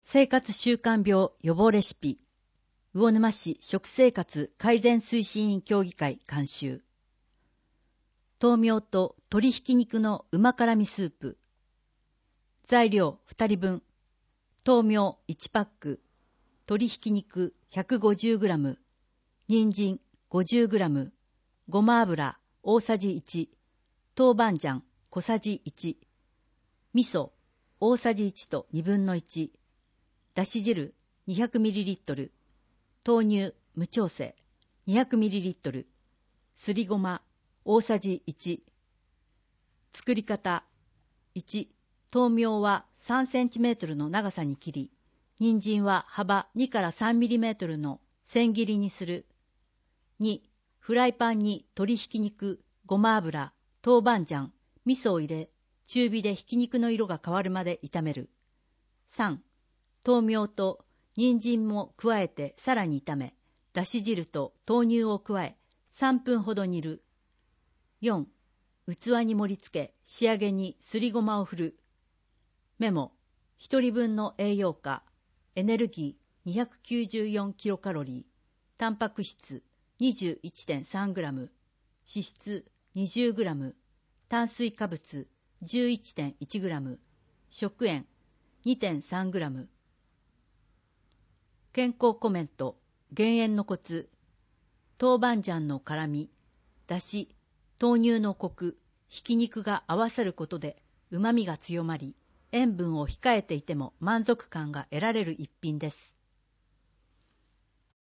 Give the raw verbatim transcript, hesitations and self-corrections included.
生活習慣病予防レシピ、魚沼市食生活改善推進員協議会監修。豆苗と鶏ひき肉のうま辛味スープ。材料ふたりぶん、豆苗いちパック、鶏ひき肉 ひゃくごじゅうグラム、人参 ごじゅうグラム、ごま油大さじいち、豆板醤小さじいち、味噌大さじいちとにぶんのいち、だし汁 にひゃくミリリットル、豆乳無調整 にひゃくミリリットル、すりごま大さじいち。作り方いち、豆苗はさんセンチメートルの長さに切り、人参は幅にからさんミリメートルの千切りにする。に、フライパンに鶏ひき肉、ごま油、豆板醤、味噌を入れ、中火でひき肉の色が変わるまで炒める。さん、豆苗と人参も加えてさらに炒め、だし汁と豆乳を加えさんぷんほど煮る。よん、器に盛り付け仕上げにすりごまを振る。メモ、ひとりぶんの栄養価、エネルギー にひゃくきゅうじゅうよんキロカロリー、タンパク質 にじゅういってんさんグラム、脂質 にじゅうグラム、炭水化物 じゅういってんいちグラム、食塩 にてんさんグラム。健康コメント、減塩のコツ。豆板醤の辛み、だし、豆乳のコク、ひき肉が合わさることで旨味が強まり、塩分を控えていても満足感が得られる一品です。